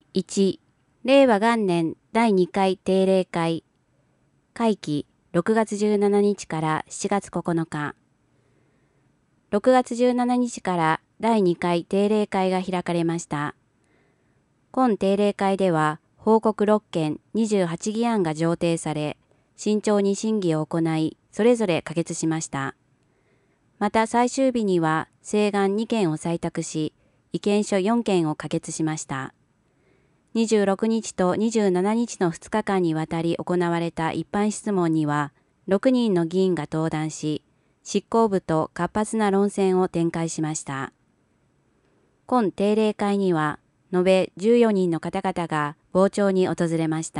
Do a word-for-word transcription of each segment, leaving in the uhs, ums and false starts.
いち、令和元年だいにかい定例会。会期ろくがつじゅうしちにちからしちがつここのか。ろくがつじゅうしちにちからだいにかい定例会が開かれました。今定例会では報告ろっけんにじゅうはちぎ案が上呈され、慎重に審議を行い、それぞれ可決しました。また最終日には請願にけんを採択し、意見書よんけんを可決しました。にじゅうろくにちとにじゅうしちにちのふつかかんにわたり行われた一般質問には、ろくにんの議員が登壇し、執行部と活発な論戦を展開しました。今定例会には、延べじゅうよにんの方々が傍聴に訪れました。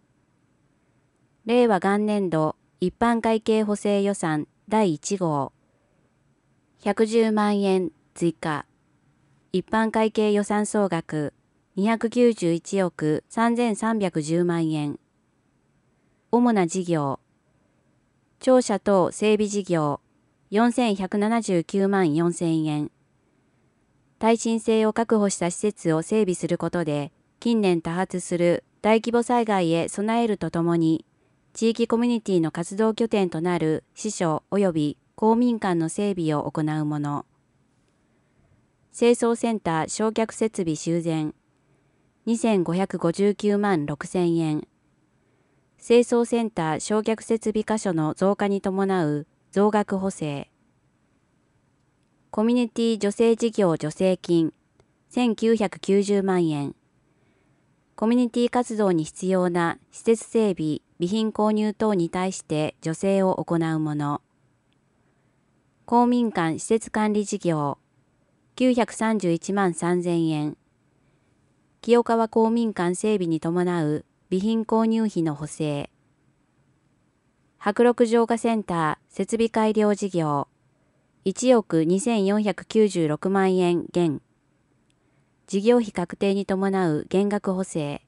令和元年度一般会計補正予算だいいちごうひゃくじゅうまんえん追加一般会計予算総額にひゃくきゅうじゅういちおくさんぜんさんびゃくじゅうまんえん主な事業庁舎等整備事業よんせんひゃくななじゅうきゅうまんよんせんえん耐震性を確保した施設を整備することで近年多発する大規模災害へ備えるとともに地域コミュニティの活動拠点となる支所及び公民館の整備を行うもの。清掃センター焼却設備修繕にせんごひゃくごじゅうきゅうまんろくせんえん。清掃センター焼却設備箇所の増加に伴う増額補正。コミュニティ助成事業助成金せんきゅうひゃくきゅうじゅうまんえん。コミュニティ活動に必要な施設整備、備品購入等に対して助成を行うもの。公民館施設管理事業きゅうひゃくさんじゅういちまんさんぜんえん。清川公民館整備に伴う備品購入費の補正。迫力浄化センター設備改良事業いちおくにせんよんひゃくきゅうじゅうろくまんえん減。事業費確定に伴う減額補正。